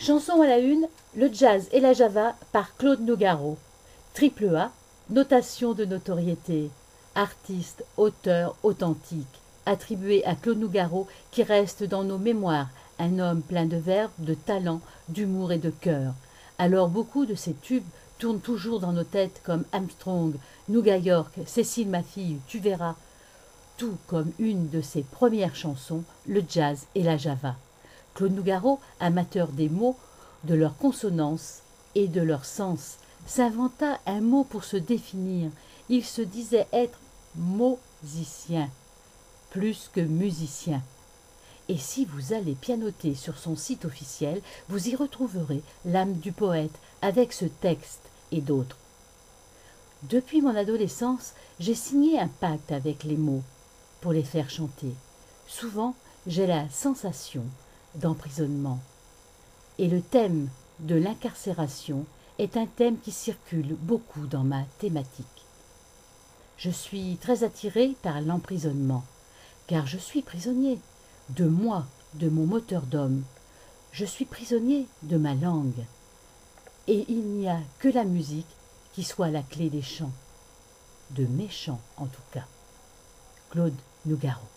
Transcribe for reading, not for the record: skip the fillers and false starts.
Chanson à la une, le jazz et la java par Claude Nougaro. Triple A, notation de notoriété. Artiste, auteur authentique. Attribué à Claude Nougaro qui reste dans nos mémoires, un homme plein de verve, de talent, d'humour et de cœur. Alors beaucoup de ses tubes tournent toujours dans nos têtes comme Armstrong, Nouga York, Cécile ma fille, tu verras. Tout comme une de ses premières chansons, le jazz et la java. Claude Nougaro, amateur des mots, de leurs consonances et de leur sens, s'inventa un mot pour se définir. Il se disait être musicien, plus que musicien. Et si vous allez pianoter sur son site officiel, vous y retrouverez l'âme du poète avec ce texte et d'autres. Depuis mon adolescence, j'ai signé un pacte avec les mots pour les faire chanter. Souvent, j'ai la sensation d'emprisonnement. Et le thème de l'incarcération est un thème qui circule beaucoup dans ma thématique. Je suis très attirée par l'emprisonnement, car je suis prisonnier de moi, de mon moteur d'homme. Je suis prisonnier de ma langue. Et il n'y a que la musique qui soit la clé des chants, de mes chants en tout cas. Claude Nougaro.